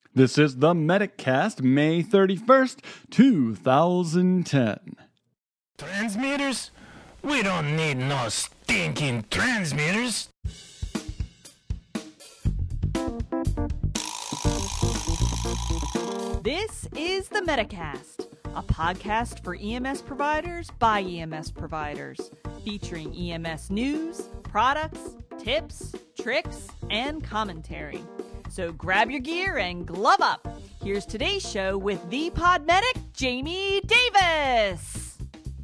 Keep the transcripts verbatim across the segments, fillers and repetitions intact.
This is the MedicCast, May thirty-first, two thousand ten. Transmitters? We don't need no stinking transmitters. This is the MedicCast, a podcast for E M S providers by E M S providers, featuring E M S news, products, tips, tricks, and commentary. So grab your gear and glove up. Here's today's show with the pod medic, Jamie Davis.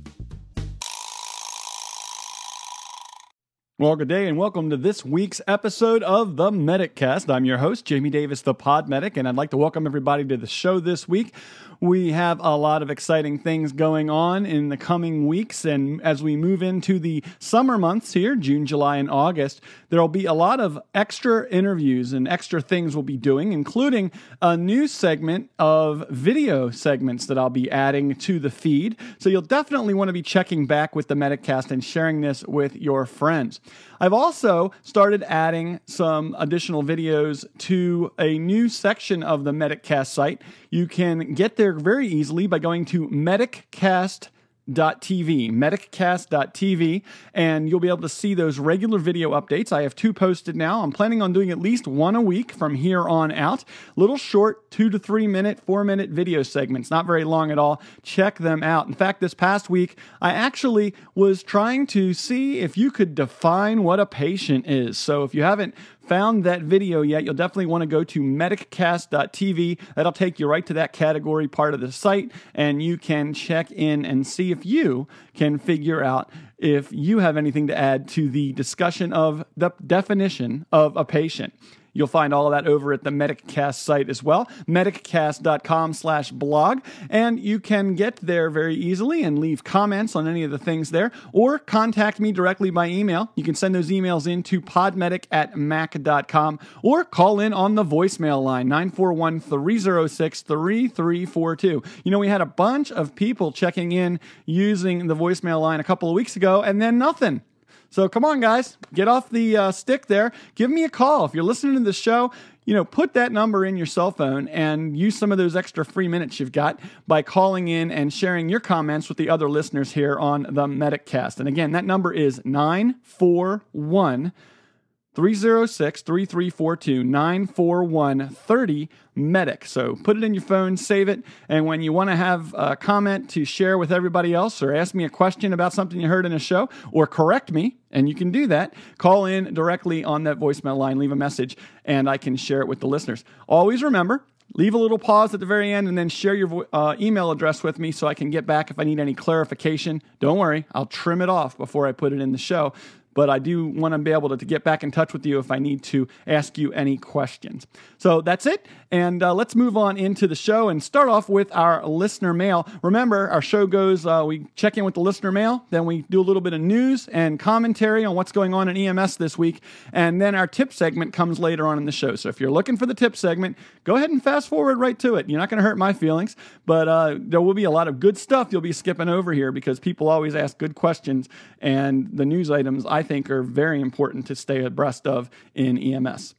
Well, good day and welcome to this week's episode of the MedicCast. I'm your host, Jamie Davis, the pod medic, and I'd like to welcome everybody to the show this week. We have a lot of exciting things going on in the coming weeks, and as we move into the summer months here, June, July, and August, there'll be a lot of extra interviews and extra things we'll be doing, including a new segment of video segments that I'll be adding to the feed. So you'll definitely want to be checking back with the MedicCast and sharing this with your friends. I've also started adding some additional videos to a new section of the MedicCast site. You can get there very easily by going to mediccast dot t v, mediccast dot t v, and you'll be able to see those regular video updates. I have two posted now. I'm planning on doing at least one a week from here on out. Little short two to three minute, four minute video segments, not very long at all. Check them out. In fact, this past week, I actually was trying to see if you could define what a patient is. So if you haven't found that video yet, you'll definitely want to go to mediccast dot t v. That'll take you right to that category part of the site, and you can check in and see if you can figure out if you have anything to add to the discussion of the definition of a patient. You'll find all of that over at the MedicCast site as well, mediccast dot com slash blog, and you can get there very easily and leave comments on any of the things there, or contact me directly by email. You can send those emails in to podmedic at mac dot com, or call in on the voicemail line, nine four one, three oh six, three three four two. You know, we had a bunch of people checking in using the voicemail line a couple of weeks ago, and then nothing. So come on, guys, get off the uh, stick there. Give me a call. If you're listening to the show, you know, put that number in your cell phone and use some of those extra free minutes you've got by calling in and sharing your comments with the other listeners here on the MedicCast. And again, that number is nine four one, three oh six, three three four two, nine four one, three oh medic. So put it in your phone, save it, and when you want to have a comment to share with everybody else or ask me a question about something you heard in a show or correct me, and you can do that, call in directly on that voicemail line, leave a message, and I can share it with the listeners. Always remember, leave a little pause at the very end and then share your vo- uh, email address with me so I can get back if I need any clarification. Don't worry, I'll trim it off before I put it in the show. But I do want to be able to, to get back in touch with you if I need to ask you any questions. So that's it. And uh, let's move on into the show and start off with our listener mail. Remember, our show goes, uh, we check in with the listener mail, then we do a little bit of news and commentary on what's going on in E M S this week, and then our tip segment comes later on in the show. So if you're looking for the tip segment, go ahead and fast forward right to it. You're not going to hurt my feelings, but uh, there will be a lot of good stuff you'll be skipping over here because people always ask good questions, and the news items, I think, are very important to stay abreast of in E M S.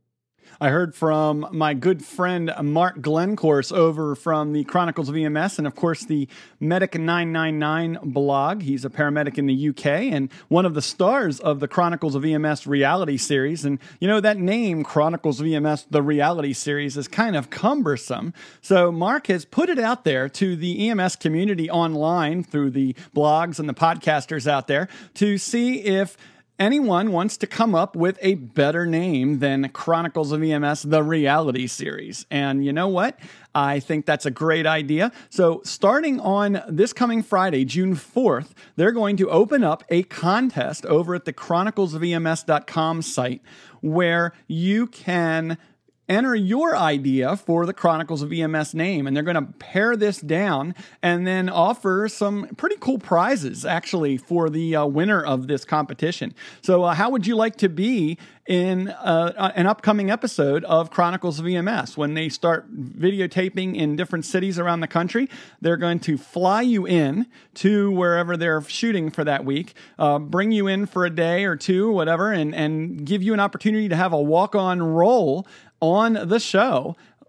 I heard from my good friend Mark Glencourse over from the Chronicles of E M S and, of course, the Medic nine nine nine blog. He's a paramedic in the U K and one of the stars of the Chronicles of E M S reality series. And, you know, that name, Chronicles of E M S, the reality series, is kind of cumbersome. So Mark has put it out there to the E M S community online through the blogs and the podcasters out there to see if anyone wants to come up with a better name than Chronicles of E M S, the reality series. And you know what? I think that's a great idea. So starting on this coming Friday, June fourth, they're going to open up a contest over at the chronicles of E M S dot com site where you can enter your idea for the Chronicles of E M S name, and they're going to pare this down and then offer some pretty cool prizes, actually, for the uh, winner of this competition. So uh, how would you like to be in uh, an upcoming episode of Chronicles of E M S? When they start videotaping in different cities around the country, they're going to fly you in to wherever they're shooting for that week, uh, bring you in for a day or two, whatever, and, and give you an opportunity to have a walk-on role on the show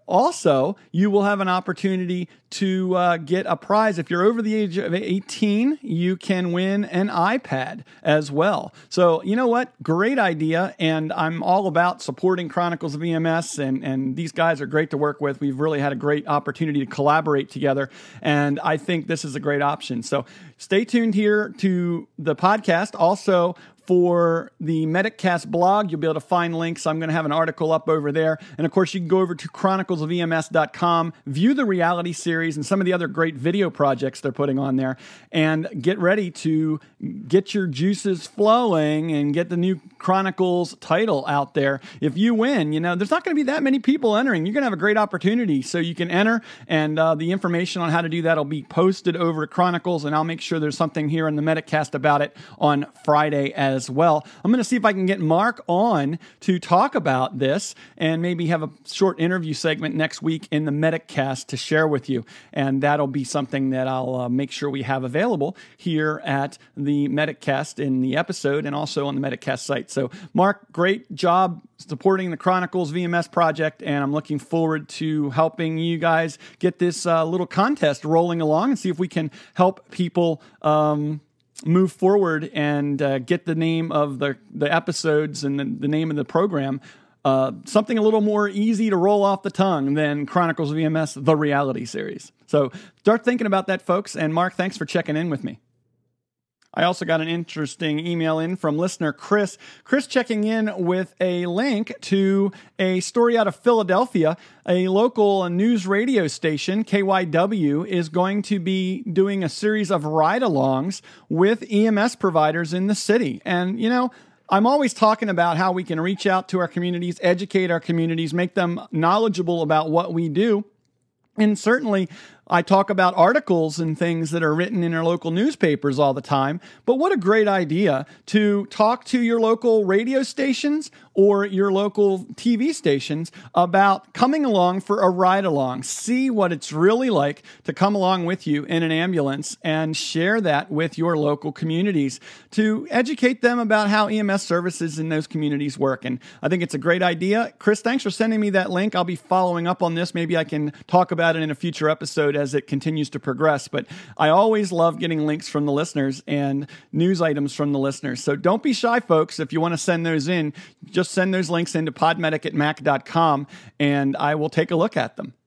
Also, you will have an opportunity to uh, get a prize. If you're over the age of eighteen, you can win an iPad as well. So, you know what? Great idea. And I'm all about supporting Chronicles of E M S. And, and these guys are great to work with. We've really had a great opportunity to collaborate together. And I think this is a great option. So stay tuned here to the podcast. Also, for the MedicCast blog, you'll be able to find links. I'm going to have an article up over there. And of course, you can go over to chronicles of E M S dot com, view the reality series and some of the other great video projects they're putting on there, and get ready to get your juices flowing and get the new Chronicles title out there. If you win, you know, there's not going to be that many people entering. You're going to have a great opportunity. So you can enter, and uh, the information on how to do that will be posted over to Chronicles, and I'll make sure there's something here in the MedicCast about it on Friday as as well. I'm going to see if I can get Mark on to talk about this and maybe have a short interview segment next week in the MedicCast to share with you. And that'll be something that I'll uh, make sure we have available here at the MedicCast in the episode and also on the MedicCast site. So Mark, great job supporting the Chronicles V M S project, and I'm looking forward to helping you guys get this uh, little contest rolling along and see if we can help people um, move forward and uh, get the name of the, the episodes and the, the name of the program uh, something a little more easy to roll off the tongue than Chronicles of E M S, the reality series. So start thinking about that, folks. And Mark, thanks for checking in with me. I also got an interesting email in from listener Chris. Chris checking in with a link to a story out of Philadelphia. A local news radio station, K Y W, is going to be doing a series of ride-alongs with E M S providers in the city. And, you know, I'm always talking about how we can reach out to our communities, educate our communities, make them knowledgeable about what we do. And certainly, I talk about articles and things that are written in our local newspapers all the time, but what a great idea to talk to your local radio stations or your local T V stations about coming along for a ride along. See what it's really like to come along with you in an ambulance and share that with your local communities to educate them about how E M S services in those communities work. And I think it's a great idea. Chris, thanks for sending me that link. I'll be following up on this. Maybe I can talk about it in a future episode as it continues to progress. But I always love getting links from the listeners and news items from the listeners. So don't be shy, folks. If you want to send those in, just send those links into podmedic at mac dot com and I will take a look at them.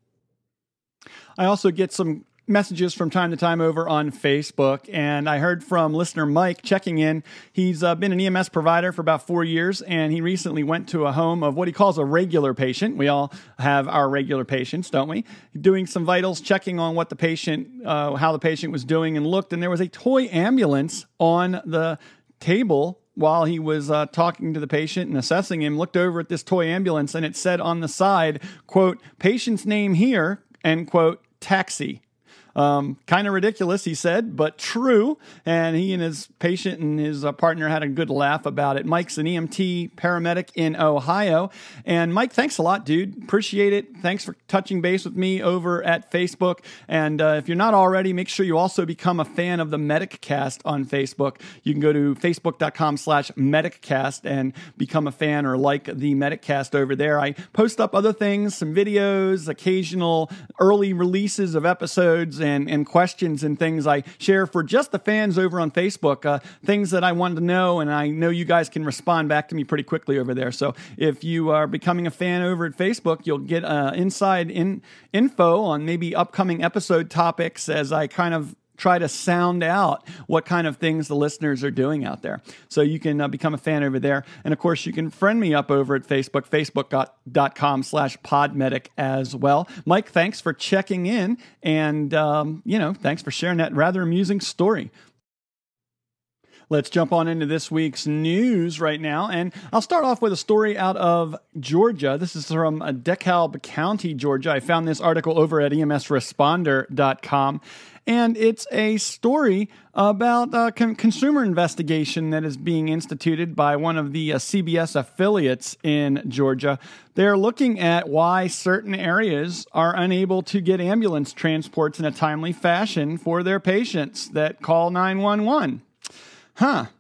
I also get some messages from time to time over on Facebook, and I heard from listener Mike checking in. He's uh, been an E M S provider for about four years, and he recently went to a home of what he calls a regular patient. We all have our regular patients, don't we? Doing some vitals, checking on what the patient, uh, how the patient was doing, and looked, and there was a toy ambulance on the table while he was uh, talking to the patient and assessing him, looked over at this toy ambulance, and it said on the side, quote, patient's name here, end quote, taxi. Um, kind of ridiculous, he said, but true. And he and his patient and his uh, partner had a good laugh about it. Mike's an E M T paramedic in Ohio. And Mike, thanks a lot, dude. Appreciate it. Thanks for touching base with me over at Facebook. And uh, if you're not already, make sure you also become a fan of the MedicCast on Facebook. You can go to facebook.com slash MedicCast and become a fan or like the MedicCast over there. I post up other things, some videos, occasional early releases of episodes, And, and questions and things I share for just the fans over on Facebook, uh, things that I wanted to know, and I know you guys can respond back to me pretty quickly over there. So if you are becoming a fan over at Facebook, you'll get uh, inside in, info on maybe upcoming episode topics as I kind of try to sound out what kind of things the listeners are doing out there. So you can uh, become a fan over there. And of course, you can friend me up over at Facebook, facebook.com slash podmedic as well. Mike, thanks for checking in. And, um, you know, thanks for sharing that rather amusing story. Let's jump on into this week's news right now. And I'll start off with a story out of Georgia. This is from DeKalb County, Georgia. I found this article over at E M S responder dot com. And it's a story about a con- consumer investigation that is being instituted by one of the uh, C B S affiliates in Georgia. They're looking at why certain areas are unable to get ambulance transports in a timely fashion for their patients that call nine one one. Huh.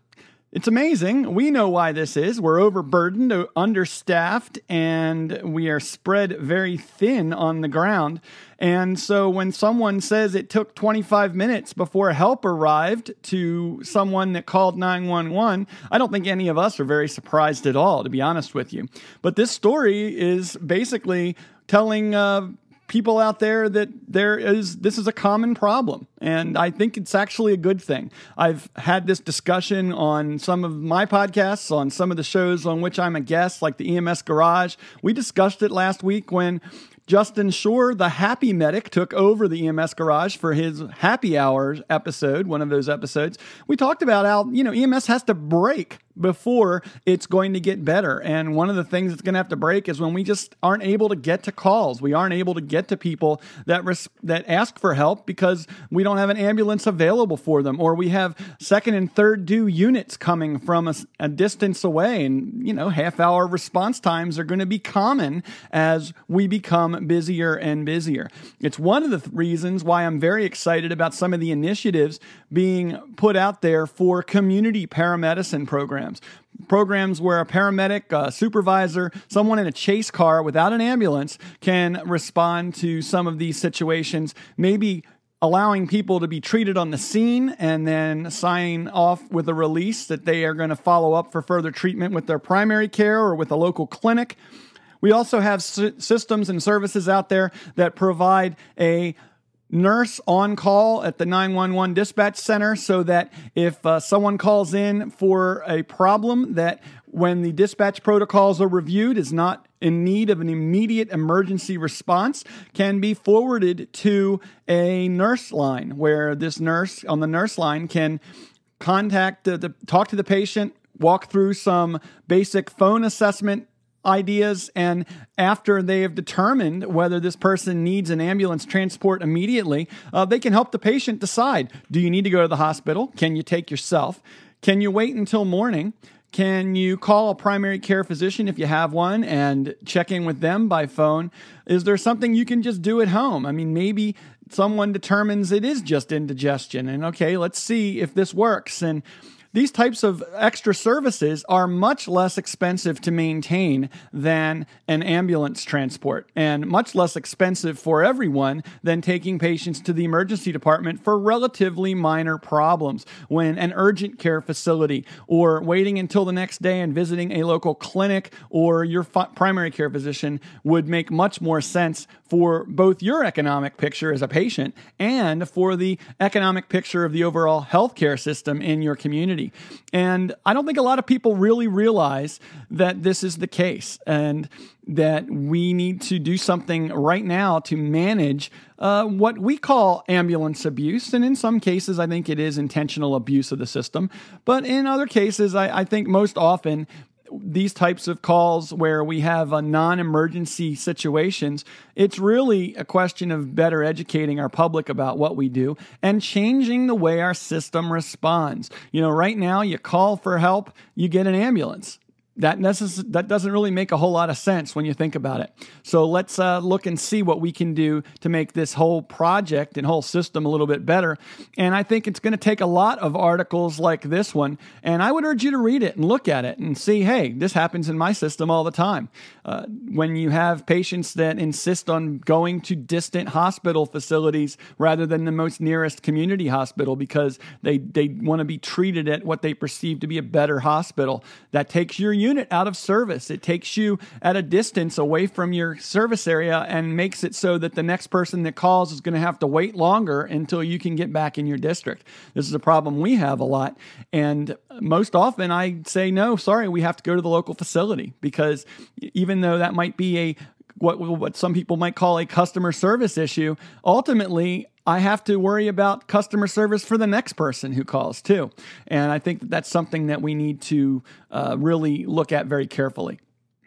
It's amazing. We know why this is. We're overburdened, understaffed, and we are spread very thin on the ground. And so when someone says it took twenty-five minutes before help arrived to someone that called nine one one, I don't think any of us are very surprised at all, to be honest with you. But this story is basically telling uh, people out there that there is this is a common problem, and I think it's actually a good thing. I've had this discussion on some of my podcasts, on some of the shows on which I'm a guest, like the E M S Garage. We discussed it last week when Justin Shore, the Happy Medic, took over the E M S Garage for his Happy Hour episode, one of those episodes. We talked about how, you know, E M S has to break before it's going to get better. And one of the things that's going to have to break is when we just aren't able to get to calls. We aren't able to get to people that res- that ask for help because we don't have an ambulance available for them, or we have second and third due units coming from a, a distance away. And, you know, half hour response times are going to be common as we become busier and busier. It's one of the th- reasons why I'm very excited about some of the initiatives being put out there for community paramedicine programs. Programs where a paramedic, a supervisor, someone in a chase car without an ambulance can respond to some of these situations, maybe allowing people to be treated on the scene and then sign off with a release that they are going to follow up for further treatment with their primary care or with a local clinic. We also have s- systems and services out there that provide a nurse on call at the nine one one dispatch center so that if uh, someone calls in for a problem that when the dispatch protocols are reviewed is not in need of an immediate emergency response, can be forwarded to a nurse line where this nurse on the nurse line can contact the, the talk to the patient, walk through some basic phone assessment ideas, and after they have determined whether this person needs an ambulance transport immediately, uh, they can help the patient decide, do you need to go to the hospital? Can you take yourself? Can you wait until morning? Can you call a primary care physician if you have one and check in with them by phone? Is there something you can just do at home? I mean, maybe someone determines it is just indigestion, and okay, let's see if this works. And these types of extra services are much less expensive to maintain than an ambulance transport, and much less expensive for everyone than taking patients to the emergency department for relatively minor problems. When an urgent care facility or waiting until the next day and visiting a local clinic or your f- primary care physician would make much more sense for both your economic picture as a patient and for the economic picture of the overall healthcare system in your community. And I don't think a lot of people really realize that this is the case and that we need to do something right now to manage uh, what we call ambulance abuse. And in some cases, I think it is intentional abuse of the system. But in other cases, I, I think most often these types of calls where we have a non-emergency situations, it's really a question of better educating our public about what we do and changing the way our system responds. You know, right now you call for help, you get an ambulance. That necess- that doesn't really make a whole lot of sense when you think about it. So let's uh, look and see what we can do to make this whole project and whole system a little bit better. And I think it's going to take a lot of articles like this one. And I would urge you to read it and look at it and see, hey, this happens in my system all the time. Uh, when you have patients that insist on going to distant hospital facilities rather than the most nearest community hospital because they, they want to be treated at what they perceive to be a better hospital, that takes your unit out of service. It takes you at a distance away from your service area and makes it so that the next person that calls is going to have to wait longer until you can get back in your district. This is a problem we have a lot. And most often I say, no, sorry, we have to go to the local facility, because even though that might be a what what some people might call a customer service issue, ultimately I have to worry about customer service for the next person who calls too. And I think that that's something that we need to uh, really look at very carefully.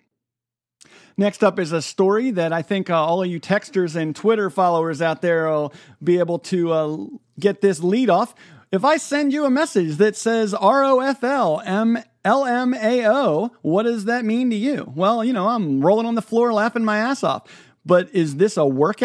Next up is a story that I think uh, all of you texters and Twitter followers out there will be able to uh, get this lead off. If I send you a message that says R O F L M L M A O, what does that mean to you? Well, you know, I'm rolling on the floor laughing my ass off. But is this a workout?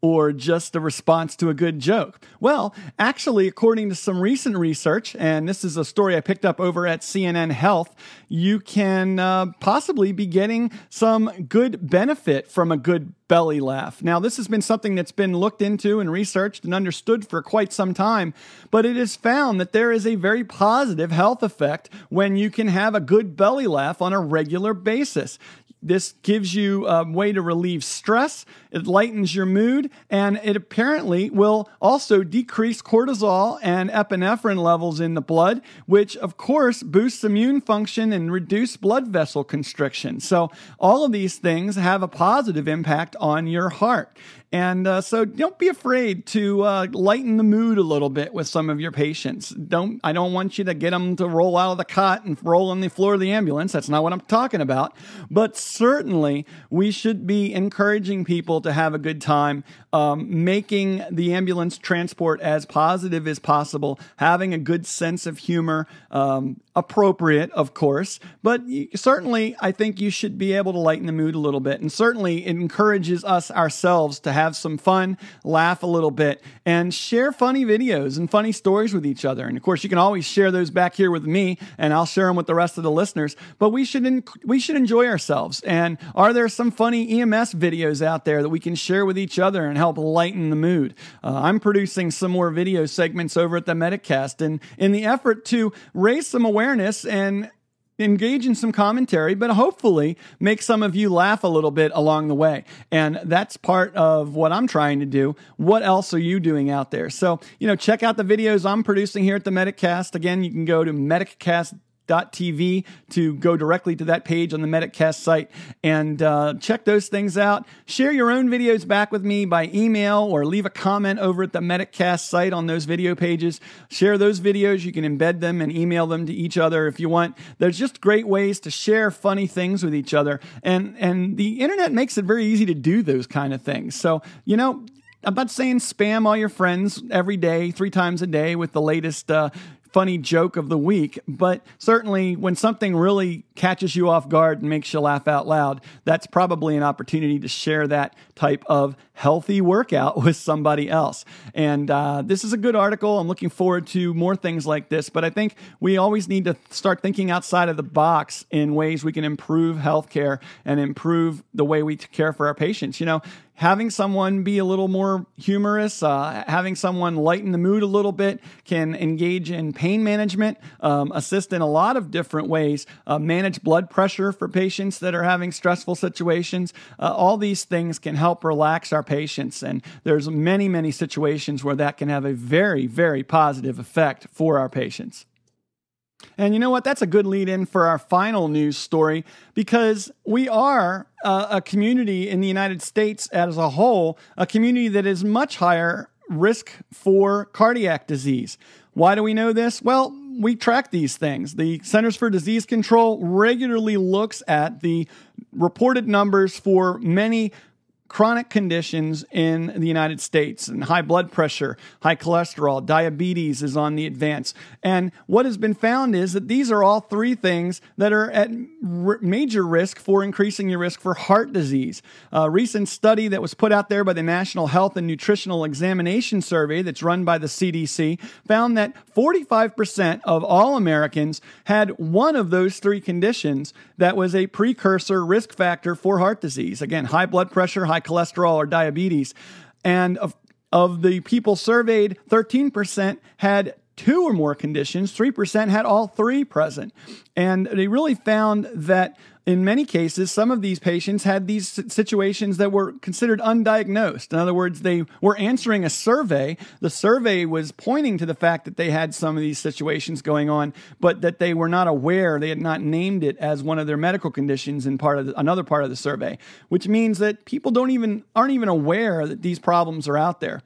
or just a response to a good joke? Well, actually, according to some recent research, and this is a story I picked up over at C N N Health, you can uh, possibly be getting some good benefit from a good belly laugh. Now, this has been something that's been looked into and researched and understood for quite some time, but it is found that there is a very positive health effect when you can have a good belly laugh on a regular basis. This gives you a way to relieve stress, it lightens your mood, and it apparently will also decrease cortisol and epinephrine levels in the blood, which of course boosts immune function and reduce blood vessel constriction. So all of these things have a positive impact on your heart. And uh, so don't be afraid to uh, lighten the mood a little bit with some of your patients. Don't I don't want you to get them to roll out of the cot and roll on the floor of the ambulance. That's not what I'm talking about. But certainly we should be encouraging people to have a good time, um, making the ambulance transport as positive as possible, having a good sense of humor, um, appropriate, of course. But you, certainly I think you should be able to lighten the mood a little bit. And certainly it encourages us ourselves to have have some fun, laugh a little bit, and share funny videos and funny stories with each other. And of course, you can always share those back here with me, and I'll share them with the rest of the listeners. But we should en- we should enjoy ourselves. And are there some funny E M S videos out there that we can share with each other and help lighten the mood? Uh, I'm producing some more video segments over at the Medicast, and in the effort to raise some awareness and engage in some commentary, but hopefully make some of you laugh a little bit along the way. And that's part of what I'm trying to do. What else are you doing out there? So, you know, check out the videos I'm producing here at the Medicast. Again, you can go to Medicast dot T V to go directly to that page on the Medicast site and uh, check those things out. Share your own videos back with me by email or leave a comment over at the Medicast site on those video pages. Share those videos. You can embed them and email them to each other if you want. There's just great ways to share funny things with each other. And, and the internet makes it very easy to do those kind of things. So, you know, I'm not saying spam all your friends every day, three times a day with the latest uh, funny joke of the week, but certainly when something really catches you off guard and makes you laugh out loud, that's probably an opportunity to share that type of healthy workout with somebody else. And uh, this is a good article. I'm looking forward to more things like this, but I think we always need to start thinking outside of the box in ways we can improve healthcare and improve the way we care for our patients. You know, having someone be a little more humorous, uh, having someone lighten the mood a little bit, can engage in pain management, um, assist in a lot of different ways, uh, manage blood pressure for patients that are having stressful situations. Uh, all these things can help relax our patients. And there's many, many situations where that can have a very, very positive effect for our patients. And you know what? That's a good lead in for our final news story, because we are uh, a community in the United States as a whole, a community that is much higher risk for cardiac disease. Why do we know this? Well, we track these things. The Centers for Disease Control regularly looks at the reported numbers for many chronic conditions in the United States, and high blood pressure, high cholesterol, diabetes is on the advance. And what has been found is that these are all three things that are at r- major risk for increasing your risk for heart disease. A recent study that was put out there by the National Health and Nutritional Examination Survey that's run by the C D C found that forty-five percent of all Americans had one of those three conditions that was a precursor risk factor for heart disease. Again, high blood pressure, high cholesterol, or diabetes. And of, of the people surveyed, thirteen percent had two or more conditions, three percent had all three present. And they really found that in many cases, some of these patients had these situations that were considered undiagnosed. In other words, they were answering a survey. The survey was pointing to the fact that they had some of these situations going on, but that they were not aware. They had not named it as one of their medical conditions in part of the, another part of the survey, which means that people don't even aren't even aware that these problems are out there.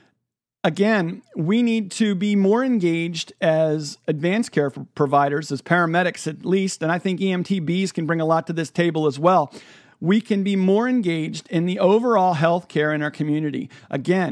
Again, we need to be more engaged as advanced care providers, as paramedics at least, and I think E M T Bs can bring a lot to this table as well. We can be more engaged in the overall health care in our community. Again,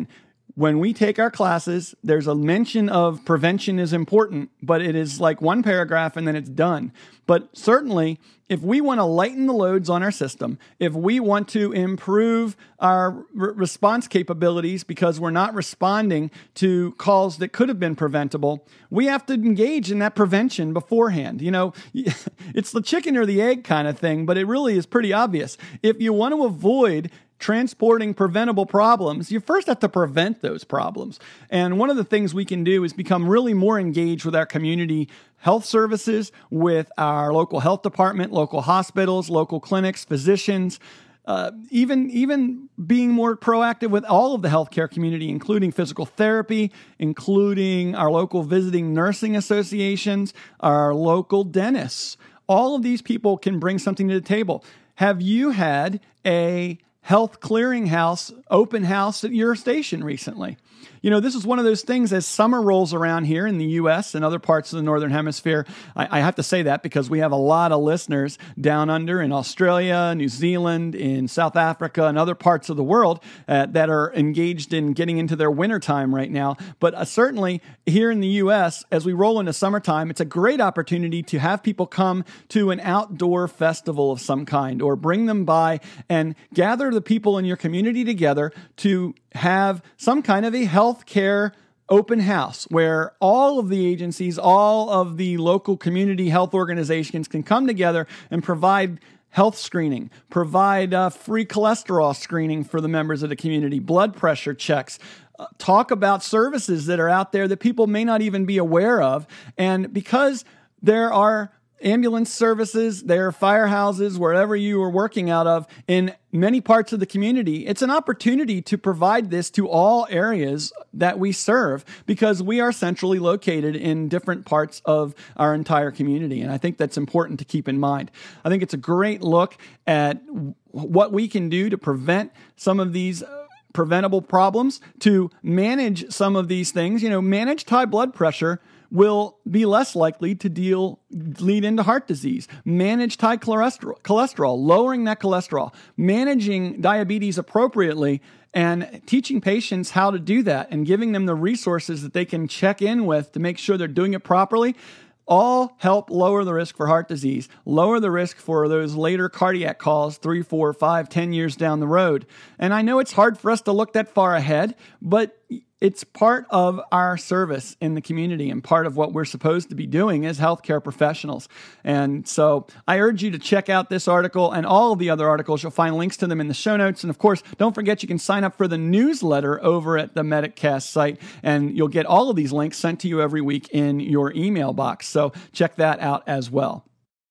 when we take our classes, there's a mention of prevention is important, but it is like one paragraph and then it's done. But certainly, if we want to lighten the loads on our system, if we want to improve our r- response capabilities because we're not responding to calls that could have been preventable, we have to engage in that prevention beforehand. You know, it's the chicken or the egg kind of thing, but it really is pretty obvious. If you want to avoid transporting preventable problems, you first have to prevent those problems. And one of the things we can do is become really more engaged with our community health services, with our local health department, local hospitals, local clinics, physicians, uh, even, even being more proactive with all of the healthcare community, including physical therapy, including our local visiting nursing associations, our local dentists. All of these people can bring something to the table. Have you had a health clearinghouse open house at your station recently? You know, this is one of those things as summer rolls around here in the U S and other parts of the Northern Hemisphere. I, I have to say that because we have a lot of listeners down under in Australia, New Zealand, in South Africa, and other parts of the world uh, that are engaged in getting into their wintertime right now. But uh, certainly here in the U S, as we roll into summertime, it's a great opportunity to have people come to an outdoor festival of some kind, or bring them by and gather the people in your community together to have some kind of a healthcare open house where all of the agencies, all of the local community health organizations can come together and provide health screening, provide uh, free cholesterol screening for the members of the community, blood pressure checks, uh, talk about services that are out there that people may not even be aware of. And because there are ambulance services, there are firehouses, wherever you are working out of in many parts of the community, it's an opportunity to provide this to all areas that we serve because we are centrally located in different parts of our entire community. And I think that's important to keep in mind. I think it's a great look at what we can do to prevent some of these preventable problems, to manage some of these things. You know, managed high blood pressure will be less likely to deal lead into heart disease. Managed high cholesterol, cholesterol, lowering that cholesterol, managing diabetes appropriately, and teaching patients how to do that and giving them the resources that they can check in with to make sure they're doing it properly, all help lower the risk for heart disease, lower the risk for those later cardiac calls three, four, five, ten years down the road. And I know it's hard for us to look that far ahead, but it's part of our service in the community and part of what we're supposed to be doing as healthcare professionals. And so I urge you to check out this article and all of the other articles. You'll find links to them in the show notes. And of course, don't forget you can sign up for the newsletter over at the MedicCast site, and you'll get all of these links sent to you every week in your email box. So check that out as well.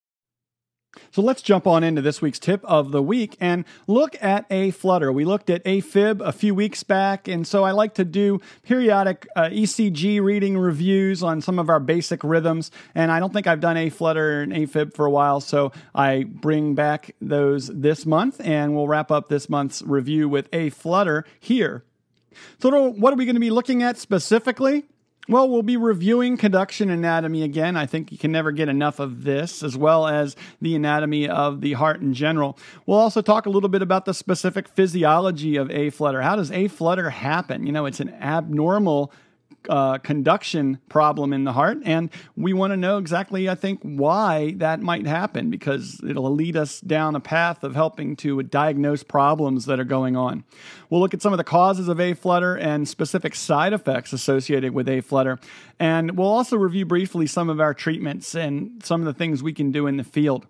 So let's jump on into this week's tip of the week and look at A-Flutter. We looked at AFib a few weeks back, and so I like to do periodic uh, E C G reading reviews on some of our basic rhythms, and I don't think I've done A-Flutter and AFib for a while, so I bring back those this month, and we'll wrap up this month's review with A-Flutter here. So what are we going to be looking at specifically? Well, we'll be reviewing conduction anatomy again. I think you can never get enough of this, as well as the anatomy of the heart in general. We'll also talk a little bit about the specific physiology of A-Flutter. How does A-Flutter happen? You know, it's an abnormal Uh, conduction problem in the heart, and we want to know exactly, I think, why that might happen, because it'll lead us down a path of helping to diagnose problems that are going on. We'll look at some of the causes of A-Flutter and specific side effects associated with A-Flutter, and we'll also review briefly some of our treatments and some of the things we can do in the field.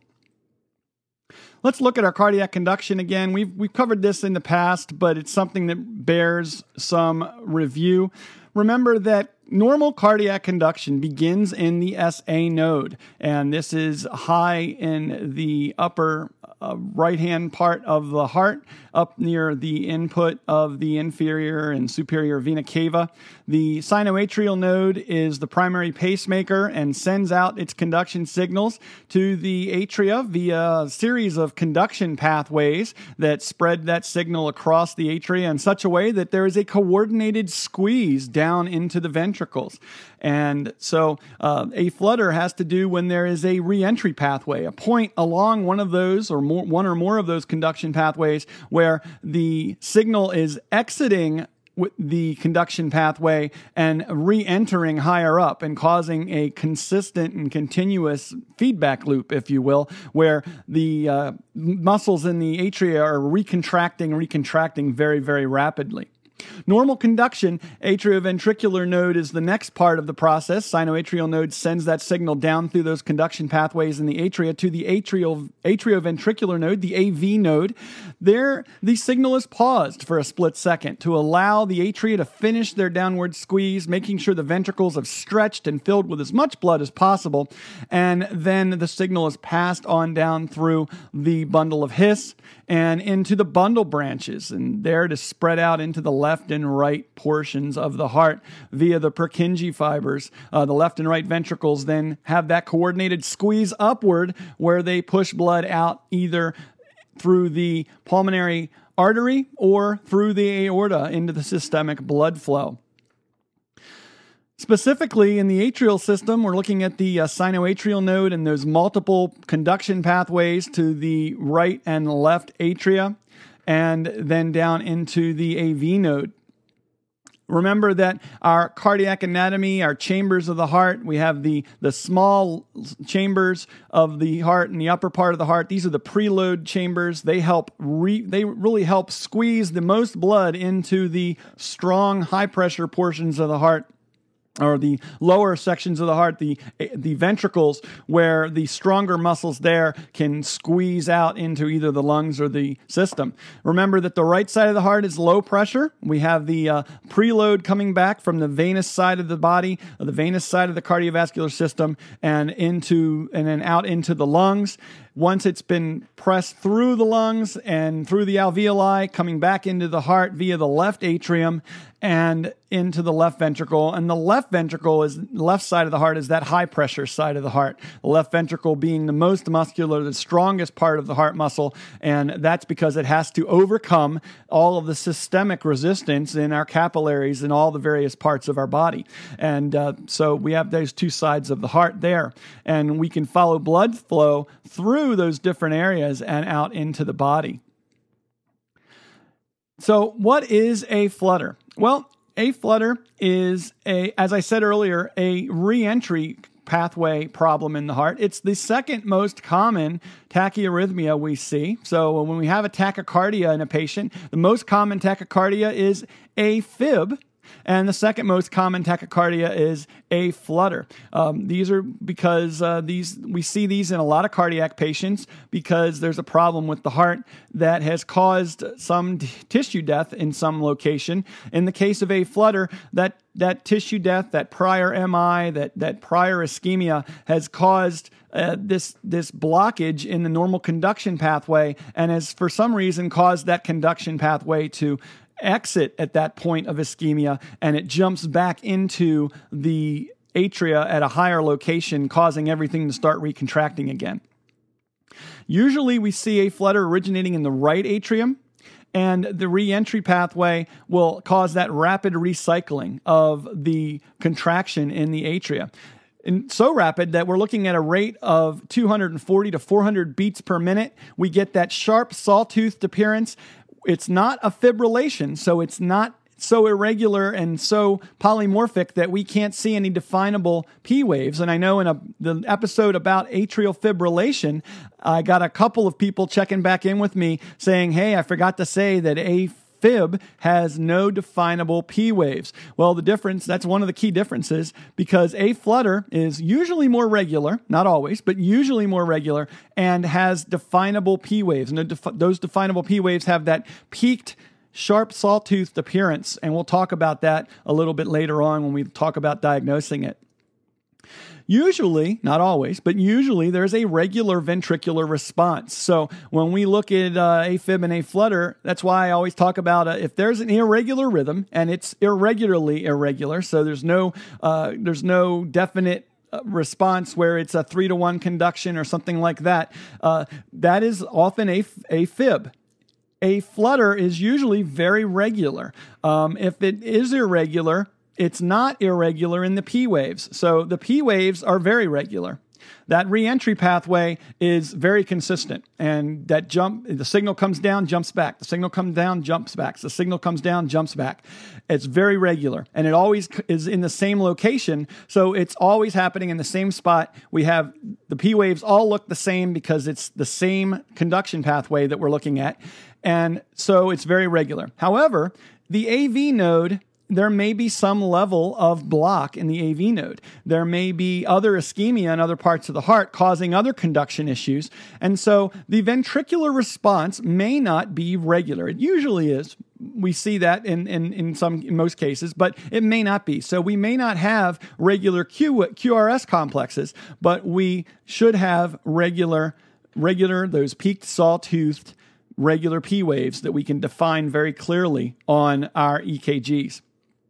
Let's look at our cardiac conduction again. We've we've covered this in the past, but it's something that bears some review. Remember that normal cardiac conduction begins in the S A node, and this is high in the upper uh, right-hand part of the heart, up near the input of the inferior and superior vena cava. The sinoatrial node is the primary pacemaker and sends out its conduction signals to the atria via a series of conduction pathways that spread that signal across the atria in such a way that there is a coordinated squeeze down into the ventricles. And so uh, A-Flutter has to do when there is a reentry pathway, a point along one of those or more, one or more of those conduction pathways where the signal is exiting with the conduction pathway and re-entering higher up and causing a consistent and continuous feedback loop, if you will, where the uh, muscles in the atria are recontracting, recontracting very, very rapidly. Normal conduction, atrioventricular node is the next part of the process. Sinoatrial node sends that signal down through those conduction pathways in the atria to the atrial, atrioventricular node, the A V node. There, the signal is paused for a split second to allow the atria to finish their downward squeeze, making sure the ventricles have stretched and filled with as much blood as possible. And then the signal is passed on down through the bundle of His and into the bundle branches, and there to spread out into the left and right portions of the heart via the Purkinje fibers. Uh, the left and right ventricles then have that coordinated squeeze upward where they push blood out either through the pulmonary artery or through the aorta into the systemic blood flow. Specifically, in the atrial system, we're looking at the uh, sinoatrial node and those multiple conduction pathways to the right and left atria, and then down into the A V node. Remember that our cardiac anatomy, our chambers of the heart, we have the, the small chambers of the heart and the upper part of the heart. These are the preload chambers. They help re, they really help squeeze the most blood into the strong, high-pressure portions of the heart, or the lower sections of the heart, the the ventricles, where the stronger muscles there can squeeze out into either the lungs or the system. Remember that the right side of the heart is low pressure. We have the uh, preload coming back from the venous side of the body, or the venous side of the cardiovascular system, and into and then out into the lungs. Once it's been pressed through the lungs and through the alveoli, coming back into the heart via the left atrium and into the left ventricle. And the left ventricle is left side of the heart is that high pressure side of the heart. The left ventricle being the most muscular, the strongest part of the heart muscle. And that's because it has to overcome all of the systemic resistance in our capillaries and all the various parts of our body. And uh, so we have those two sides of the heart there. And we can follow blood flow through those different areas and out into the body. So what is a flutter? Well, a flutter is, a, as I said earlier, a re-entry pathway problem in the heart. It's the second most common tachyarrhythmia we see. So when we have a tachycardia in a patient, the most common tachycardia is AFib. And the second most common tachycardia is a flutter. Um, these are because uh, these we see these in a lot of cardiac patients because there's a problem with the heart that has caused some t- tissue death in some location. In the case of a flutter, that that tissue death, that prior M I, that that prior ischemia has caused uh, this this blockage in the normal conduction pathway, and has for some reason caused that conduction pathway to exit at that point of ischemia, and it jumps back into the atria at a higher location, causing everything to start recontracting again. Usually we see a flutter originating in the right atrium, and the re-entry pathway will cause that rapid recycling of the contraction in the atria. And so rapid that we're looking at a rate of two hundred forty to four hundred beats per minute. We get that sharp sawtoothed appearance. It's not a fibrillation, so it's not so irregular and so polymorphic that we can't see any definable P waves. And I know in a, the episode about atrial fibrillation, I got a couple of people checking back in with me saying, hey, I forgot to say that a Fib has no definable P waves. Well, the difference, that's one of the key differences, because a flutter is usually more regular, not always, but usually more regular, and has definable P waves. And def- those definable P waves have that peaked, sharp, sawtoothed appearance, and we'll talk about that a little bit later on when we talk about diagnosing it. Usually, not always, but usually there's a regular ventricular response. So when we look at uh, AFib and a flutter, that's why I always talk about uh, if there's an irregular rhythm and it's irregularly irregular, so there's no uh, there's no definite response where it's a three to one conduction or something like that, uh, that is often a, a fib. A flutter is usually very regular. Um, if it is irregular, it's not irregular in the P waves. So the P waves are very regular. That reentry pathway is very consistent, and that jump, the signal comes down, jumps back. The signal comes down, jumps back. The signal comes down, jumps back. It's very regular, and it always is in the same location, so it's always happening in the same spot. We have the P waves all look the same because it's the same conduction pathway that we're looking at, and so it's very regular. However, the A V node, there may be some level of block in the A V node. There may be other ischemia in other parts of the heart causing other conduction issues. And so the ventricular response may not be regular. It usually is. We see that in, in, in some, in most cases, but it may not be. So we may not have regular Q, Q R S complexes, but we should have regular, regular, those peaked sawtoothed, regular P waves that we can define very clearly on our E K Gs.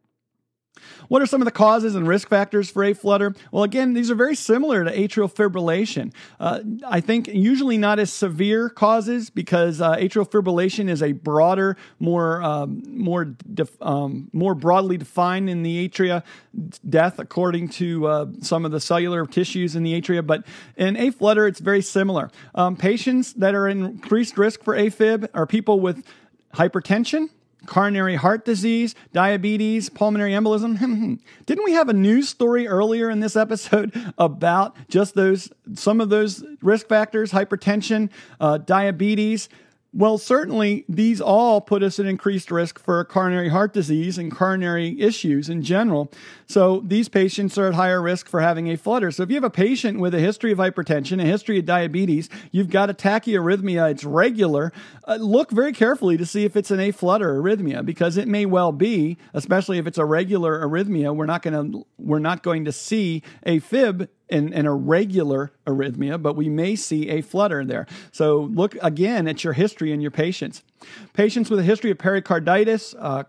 What are some of the causes and risk factors for aflutter? Well, again, these are very similar to atrial fibrillation. Uh, I think usually not as severe causes because uh, atrial fibrillation is a broader, more um, more def- um, more broadly defined in the atria, death according to uh, some of the cellular tissues in the atria. But in aflutter, it's very similar. Um, patients that are in increased risk for AFib are people with hypertension, coronary heart disease, diabetes, pulmonary embolism. Didn't we have a news story earlier in this episode about just those, some of those risk factors, hypertension, uh, diabetes? Well, certainly these all put us at increased risk for coronary heart disease and coronary issues in general. So these patients are at higher risk for having a flutter. So if you have a patient with a history of hypertension, a history of diabetes, you've got a tachyarrhythmia, it's regular, uh, look very carefully to see if it's an aflutter arrhythmia, because it may well be, especially if it's a regular arrhythmia. We're not going to we're not going to see a fib in, in a regular arrhythmia, but we may see a flutter there. So look again at your history in your patients. Patients with a history of pericarditis, uh,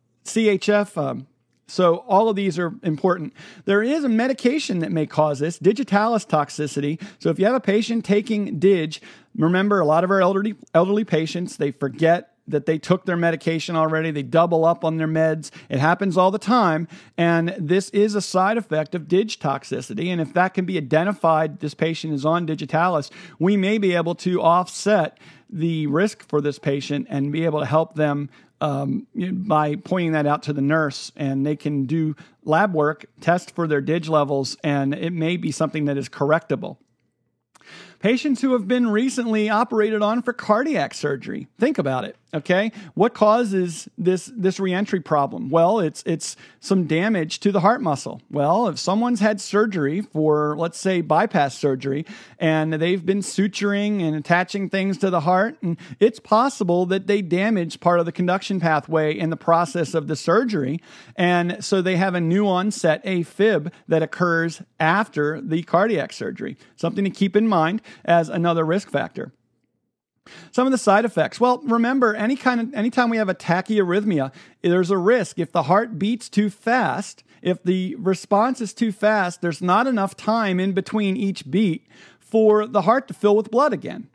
C H F, um, so all of these are important. There is a medication that may cause this, digitalis toxicity. So if you have a patient taking dig, remember a lot of our elderly elderly patients, they forget that they took their medication already. They double up on their meds. It happens all the time. And this is a side effect of dig toxicity. And if that can be identified, this patient is on digitalis, we may be able to offset the risk for this patient and be able to help them um, by pointing that out to the nurse. And they can do lab work, test for their dig levels, and it may be something that is correctable. Patients who have been recently operated on for cardiac surgery. Think about it, okay? What causes this this reentry problem? Well, it's it's some damage to the heart muscle. Well, if someone's had surgery for, let's say, bypass surgery, and they've been suturing and attaching things to the heart, and it's possible that they damaged part of the conduction pathway in the process of the surgery, and so they have a new onset AFib that occurs after the cardiac surgery. Something to keep in mind as another risk factor. Some of the side effects. Well, remember, any kind of anytime we have a tachyarrhythmia, there's a risk. If the heart beats too fast, if the response is too fast, there's not enough time in between each beat for the heart to fill with blood again.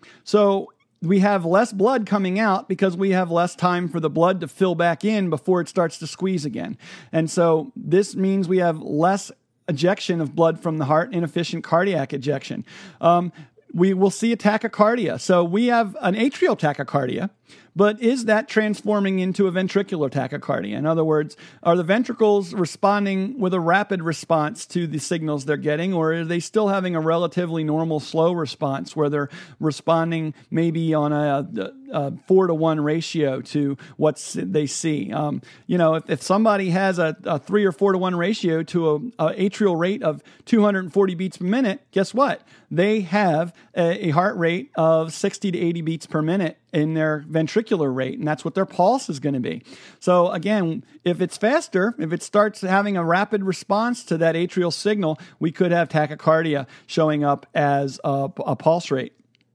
So we have less blood coming out because we have less time for the blood to fill back in before it starts to squeeze again. And so this means we have less ejection of blood from the heart, inefficient cardiac ejection. Um, we will see a tachycardia. So we have an atrial tachycardia, but is that transforming into a ventricular tachycardia? In other words, are the ventricles responding with a rapid response to the signals they're getting, or are they still having a relatively normal slow response where they're responding maybe on a, a four to one ratio to what they see? Um, you know, if, if somebody has a, a three or four to one ratio to a, a atrial rate of two hundred forty beats per minute, guess what? They have a, a heart rate of sixty to eighty beats per minute in their ventricular rate, and that's what their pulse is going to be. So again, if it's faster, if it starts having a rapid response to that atrial signal, we could have tachycardia showing up as a, a pulse rate.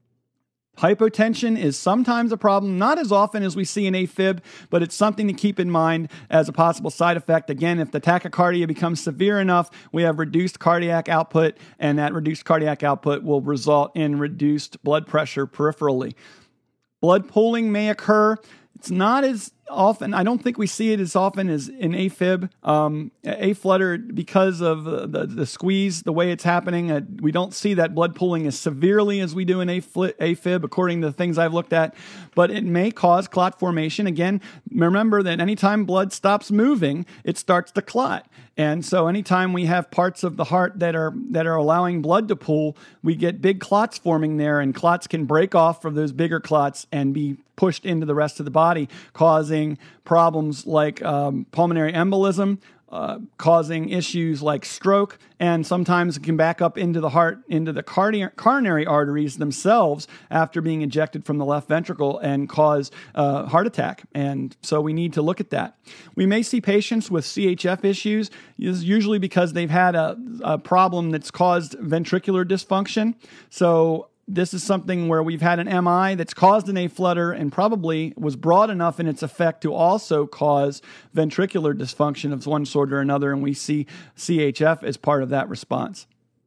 Hypotension is sometimes a problem, not as often as we see in AFib, but it's something to keep in mind as a possible side effect. Again, if the tachycardia becomes severe enough, we have reduced cardiac output, and that reduced cardiac output will result in reduced blood pressure peripherally. Blood pooling may occur. It's not as often. I don't think we see it as often as in AFib. Um, A-flutter, because of the, the, the squeeze, the way it's happening, uh, we don't see that blood pooling as severely as we do in AFib, according to the things I've looked at. But it may cause clot formation. Again, remember that anytime blood stops moving, it starts to clot. And so anytime we have parts of the heart that are that are allowing blood to pool, we get big clots forming there, and clots can break off from those bigger clots and be pushed into the rest of the body, causing problems like um, pulmonary embolism, uh, causing issues like stroke, and sometimes it can back up into the heart, into the cardi- coronary arteries themselves after being ejected from the left ventricle and cause uh, heart attack. And so we need to look at that. We may see patients with C H F issues, usually because they've had a, a problem that's caused ventricular dysfunction. So this is something where we've had an M I that's caused an A-flutter and probably was broad enough in its effect to also cause ventricular dysfunction of one sort or another, and we see C H F as part of that response.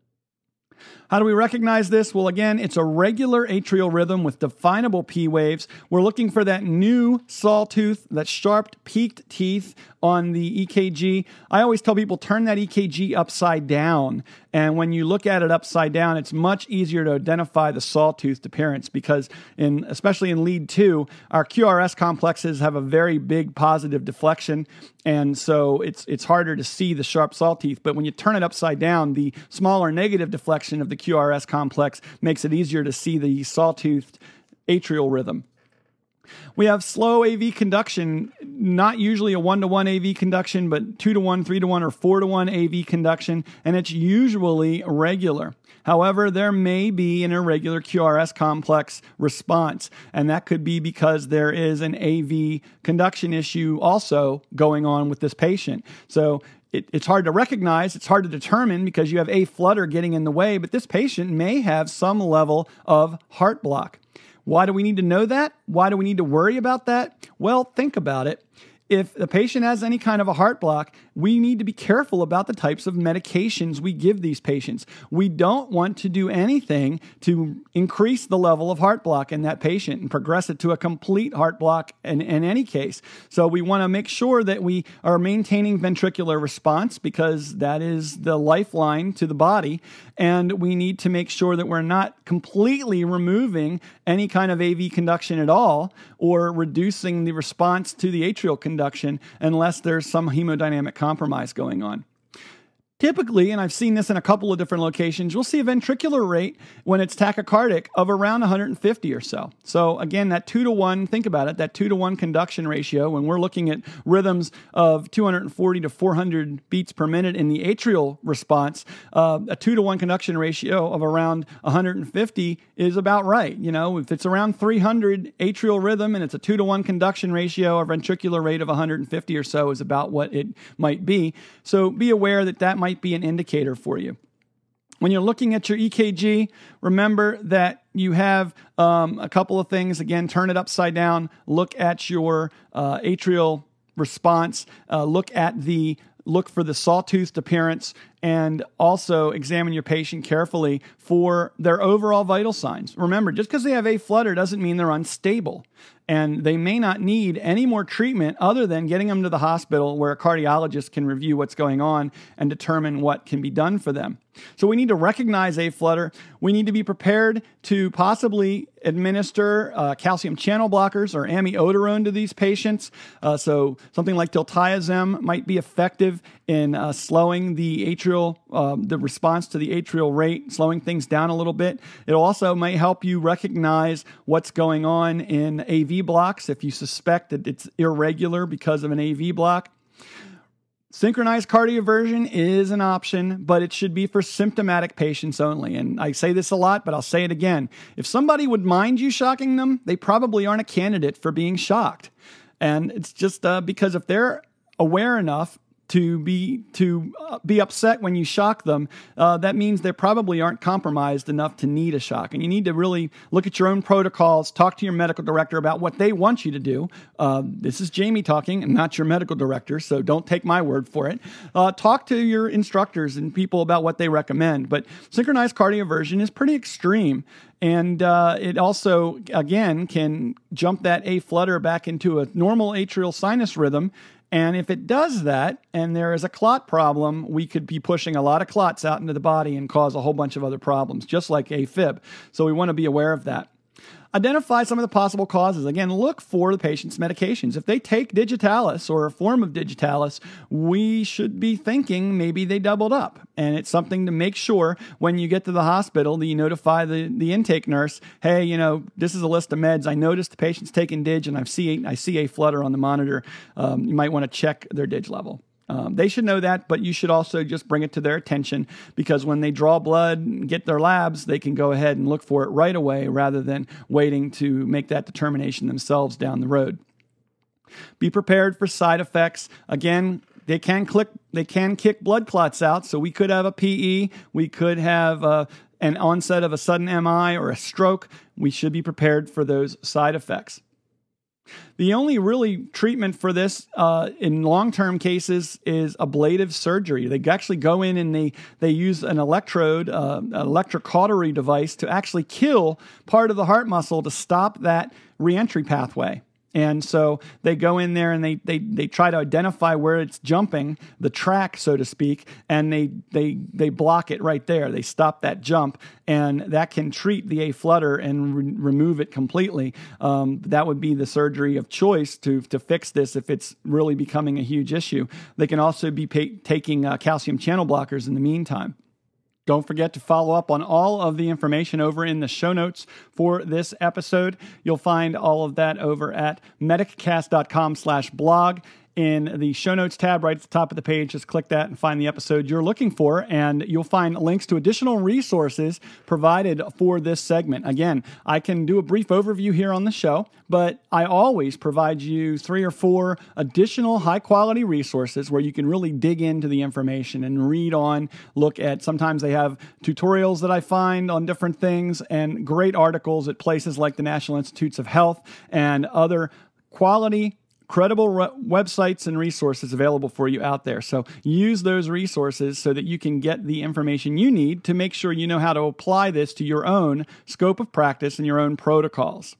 How do we recognize this? Well, again, it's a regular atrial rhythm with definable P waves. We're looking for that new sawtooth, that sharp peaked teeth on the E K G. I always tell people, turn that E K G upside down. And when you look at it upside down, it's much easier to identify the sawtoothed appearance because, in especially in lead two, our Q R S complexes have a very big positive deflection. And so it's it's harder to see the sharp sawteeth. But when you turn it upside down, the smaller negative deflection of the Q R S complex makes it easier to see the sawtoothed atrial rhythm. We have slow A V conduction, not usually a one-to-one A V conduction, but two-to-one, three-to-one, or four-to-one A V conduction, and it's usually regular. However, there may be an irregular Q R S complex response, and that could be because there is an A V conduction issue also going on with this patient. So it, it's hard to recognize, it's hard to determine because you have A-flutter getting in the way, but this patient may have some level of heart block. Why do we need to know that? Why do we need to worry about that? Well, think about it. If the patient has any kind of a heart block, we need to be careful about the types of medications we give these patients. We don't want to do anything to increase the level of heart block in that patient and progress it to a complete heart block in, in any case. So we want to make sure that we are maintaining ventricular response because that is the lifeline to the body. And we need to make sure that we're not completely removing any kind of A V conduction at all or reducing the response to the atrial conduction unless there's some hemodynamic compromise going on. Typically, and I've seen this in a couple of different locations, you'll see a ventricular rate when it's tachycardic of around one hundred fifty or so. So again, that two to one, think about it, that two to one conduction ratio, when we're looking at rhythms of two hundred forty to four hundred beats per minute in the atrial response, uh, a two to one conduction ratio of around one hundred fifty is about right. You know, if it's around three hundred atrial rhythm and it's a two to one conduction ratio, a ventricular rate of one hundred fifty or so is about what it might be. So be aware that that might be an indicator for you. When you're looking at your E K G, remember that you have um, a couple of things. Again, turn it upside down. Look at your uh, atrial response. Uh, look at the look for the sawtoothed appearance, and also examine your patient carefully for their overall vital signs. Remember, just because they have A-flutter doesn't mean they're unstable. And they may not need any more treatment other than getting them to the hospital where a cardiologist can review what's going on and determine what can be done for them. So we need to recognize A-flutter. We need to be prepared to possibly administer uh, calcium channel blockers or amiodarone to these patients. Uh, so something like diltiazem might be effective in uh, slowing the atrial, uh, the response to the atrial rate, slowing things down a little bit. It also may help you recognize what's going on in A V blocks if you suspect that it's irregular because of an A V block. Synchronized cardioversion is an option, but it should be for symptomatic patients only. And I say this a lot, but I'll say it again. If somebody would mind you shocking them, they probably aren't a candidate for being shocked. And it's just uh, because if they're aware enough to be to uh, be upset when you shock them, uh, that means they probably aren't compromised enough to need a shock. And you need to really look at your own protocols, talk to your medical director about what they want you to do. Uh, this is Jamie talking and not your medical director, so don't take my word for it. Uh, talk to your instructors and people about what they recommend. But synchronized cardioversion is pretty extreme. And uh, it also, again, can jump that A flutter back into a normal atrial sinus rhythm. And if it does that, and there is a clot problem, we could be pushing a lot of clots out into the body and cause a whole bunch of other problems, just like AFib. So we want to be aware of that. Identify some of the possible causes. Again, look for the patient's medications. If they take digitalis or a form of digitalis, we should be thinking maybe they doubled up. And it's something to make sure when you get to the hospital that you notify the, the intake nurse, hey, you know, this is a list of meds. I noticed the patient's taking dig and I see, I see a flutter on the monitor. Um, you might want to check their dig level. Um, they should know that, but you should also just bring it to their attention, because when they draw blood and get their labs, they can go ahead and look for it right away rather than waiting to make that determination themselves down the road. Be prepared for side effects. Again, they can click, they can kick blood clots out, so we could have a P E, we could have uh, an onset of a sudden M I or a stroke. We should be prepared for those side effects. The only really treatment for this uh, in long-term cases is ablative surgery. They actually go in and they, they use an electrode, uh, an electrocautery device to actually kill part of the heart muscle to stop that reentry pathway. And so they go in there and they they they try to identify where it's jumping, the track, so to speak, and they they they block it right there. They stop that jump, and that can treat the A flutter and re- remove it completely. Um, that would be the surgery of choice to to fix this if it's really becoming a huge issue. They can also be pa- taking uh, calcium channel blockers in the meantime. Don't forget to follow up on all of the information over in the show notes for this episode. You'll find all of that over at mediccast.com slash blog. In the show notes tab right at the top of the page, just click that and find the episode you're looking for, and you'll find links to additional resources provided for this segment. Again, I can do a brief overview here on the show, but I always provide you three or four additional high-quality resources where you can really dig into the information and read on, look at, sometimes they have tutorials that I find on different things, and great articles at places like the National Institutes of Health and other quality credible re- websites and resources available for you out there. So use those resources so that you can get the information you need to make sure you know how to apply this to your own scope of practice and your own protocols.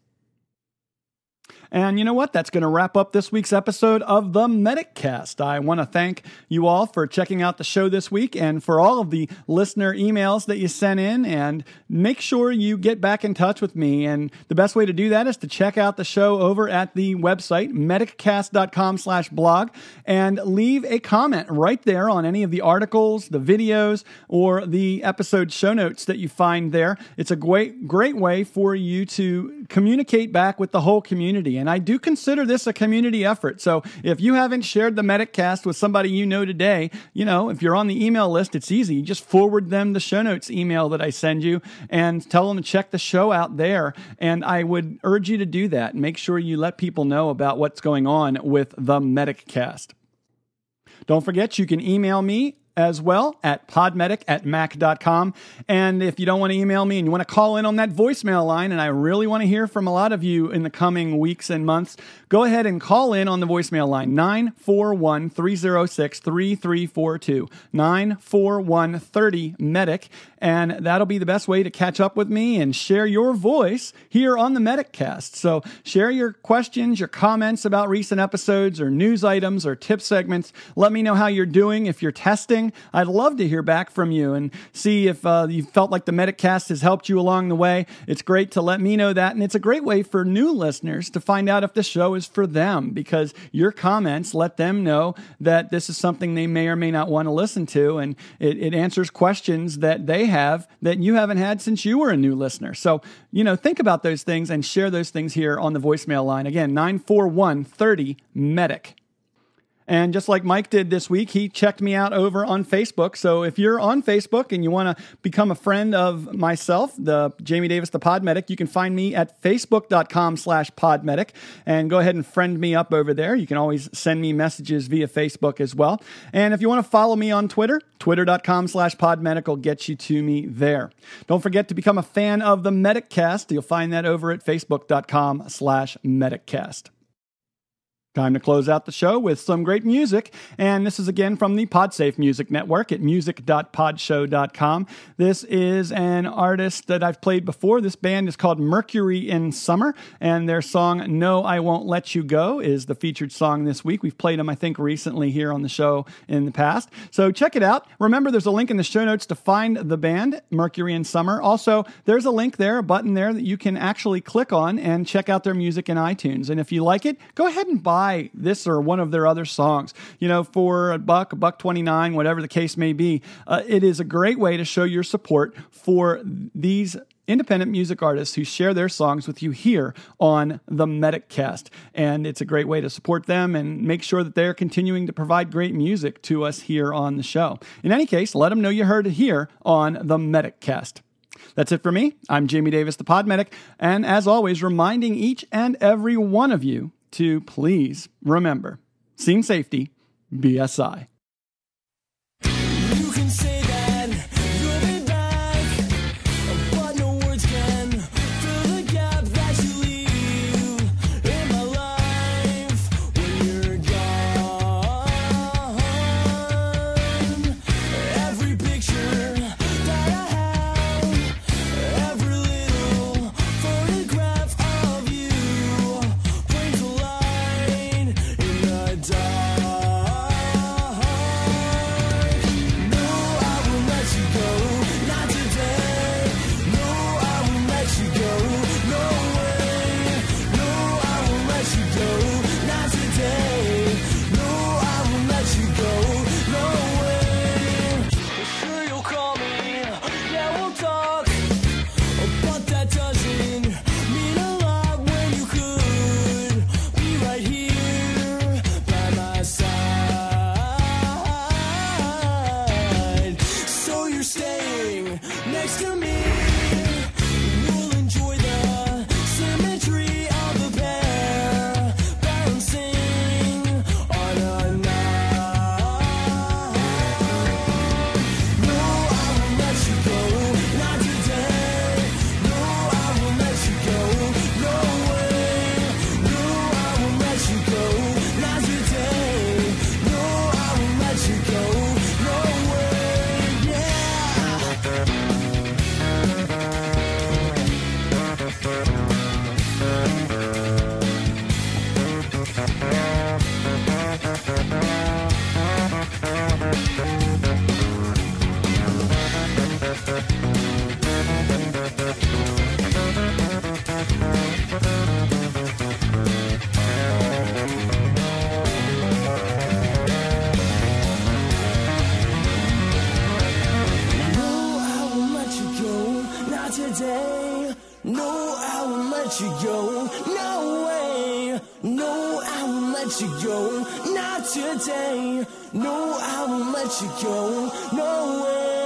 And you know what? That's going to wrap up this week's episode of the MedicCast. I want to thank you all for checking out the show this week and for all of the listener emails that you sent in. And make sure you get back in touch with me. And the best way to do that is to check out the show over at the website, mediccast.com slash blog, and leave a comment right there on any of the articles, the videos, or the episode show notes that you find there. It's a great, great way for you to communicate back with the whole community. And I do consider this a community effort. So if you haven't shared the MedicCast with somebody you know today, you know, if you're on the email list, it's easy. You just forward them the show notes email that I send you and tell them to check the show out there. And I would urge you to do that. Make sure you let people know about what's going on with the MedicCast. Don't forget, you can email me as well at podmedic at mac dot com. And if you don't want to email me and you want to call in on that voicemail line, and I really want to hear from a lot of you in the coming weeks and months, go ahead and call in on the voicemail line, nine four one, three oh six, three three four two, nine four one, three oh, medic. And that'll be the best way to catch up with me and share your voice here on the MedicCast. So share your questions, your comments about recent episodes or news items or tip segments. Let me know how you're doing. If you're testing, I'd love to hear back from you and see if uh, you felt like the MedicCast has helped you along the way. It's great to let me know that, and it's a great way for new listeners to find out if the show is for them, because your comments let them know that this is something they may or may not want to listen to, and it, it answers questions that they have that you haven't had since you were a new listener. So, you know, think about those things and share those things here on the voicemail line. Again, nine four one, three oh, medic. And just like Mike did this week, he checked me out over on Facebook. So if you're on Facebook and you want to become a friend of myself, the Jamie Davis, the Podmedic, you can find me at facebook.com slash Podmedic and go ahead and friend me up over there. You can always send me messages via Facebook as well. And if you want to follow me on Twitter, twitter.com slash Podmedic will get you to me there. Don't forget to become a fan of the Mediccast. You'll find that over at facebook.com slash Mediccast. Time to close out the show with some great music, and this is again from the PodSafe Music Network at music dot podshow dot com. This is an artist that I've played before. This band is called Mercury in Summer, and their song No, I Won't Let You Go is the featured song this week. We've played them, I think, recently here on the show in the past. So check it out. Remember, there's a link in the show notes to find the band, Mercury in Summer. Also, there's a link there, a button there that you can actually click on and check out their music in iTunes. And if you like it, go ahead and buy this or one of their other songs. You know, for a buck, a buck twenty-nine, whatever the case may be, uh, it is a great way to show your support for these independent music artists who share their songs with you here on the Mediccast. And it's a great way to support them and make sure that they're continuing to provide great music to us here on the show. In any case, let them know you heard it here on the Mediccast. That's it for me. I'm Jamie Davis, the Podmedic, and as always, reminding each and every one of you to please remember, Scene Safety, B S I. You can say that you'll be back, but no words can fill the gap that you leave in my life when you're gone. Every picture that I have, every little photograph of you brings a light in the dark. Next to me, we'll enjoy the symmetry of the pair, balancing on a night. No, I won't let you go, not today. No, I won't let you go, no way. No, I won't let you go, not today. No, I won't let you go, no way, yeah. Today, no, I won't let you go, no way. No, I won't let you go, not today. No, I won't let you go, no way.